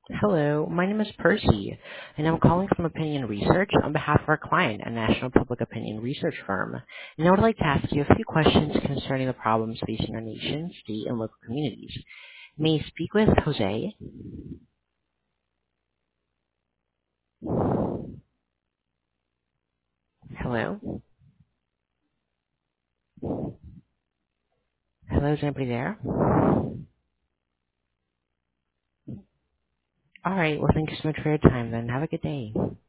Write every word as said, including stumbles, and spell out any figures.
Hello, my name is Percy, and I'm calling from Opinion Research on behalf of our client, a national public opinion research firm. And I would like to ask you a few questions concerning the problems facing our nation, state, and local communities. May I speak with Jose? Hello? Hello, is anybody there? All right, well, thank you so much for your time, then. Have a good day.